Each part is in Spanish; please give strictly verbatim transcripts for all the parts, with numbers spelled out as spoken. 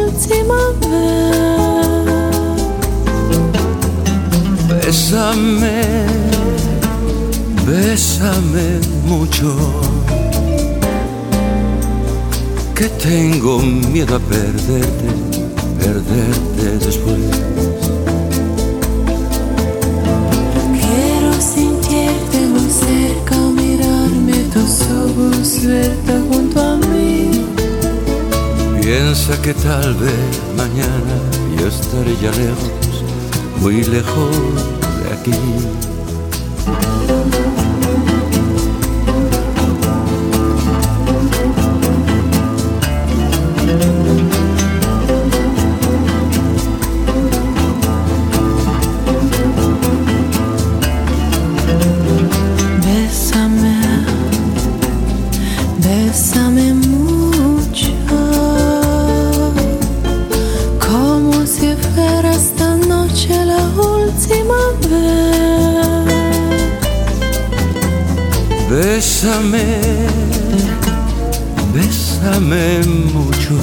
última vez. Bésame, bésame mucho, que tengo miedo a perderte, perderte después. Quiero sentirte muy cerca, mirarme tus ojos, verte junto a mí. Piensa que tal vez mañana yo estaré ya lejos, muy lejos de aquí. Bésame, bésame mucho, como si fuera esta noche la última vez. Bésame, bésame mucho,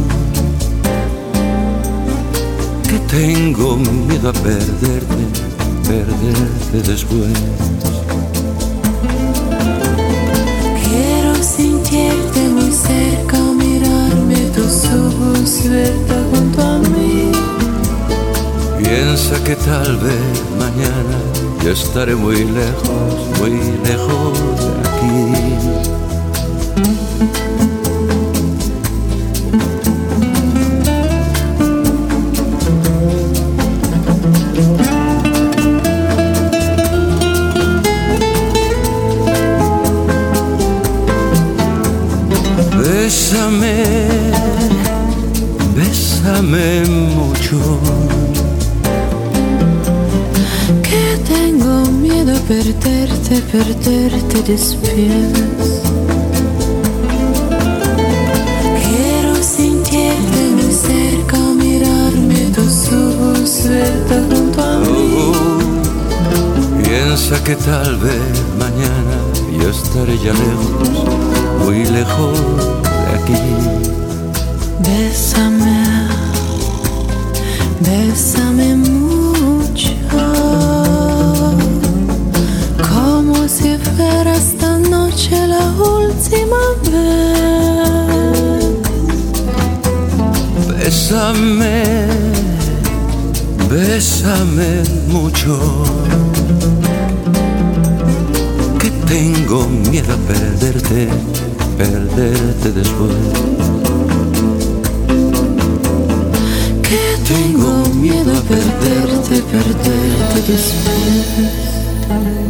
que tengo miedo a perderte, perderte después. Quiero sentirte muy cerca, mirarme tus ojos, verte junto a mí. Piensa que tal vez mañana yo estaré muy lejos, muy lejos de aquí. Bésame, bésame mucho, Que tengo miedo a perderte, perderte después. Quiero sentirte muy cerca, mirarme tus ojos, verte junto a mí. oh, piensa que tal vez mañana yo estaré ya lejos, muy lejos de aquí. Bésame, bésame mucho, como si fuera esta noche la última vez. Bésame, bésame mucho, que tengo miedo a perderte, perderte después. Que tengo miedo a perderte, perderte después.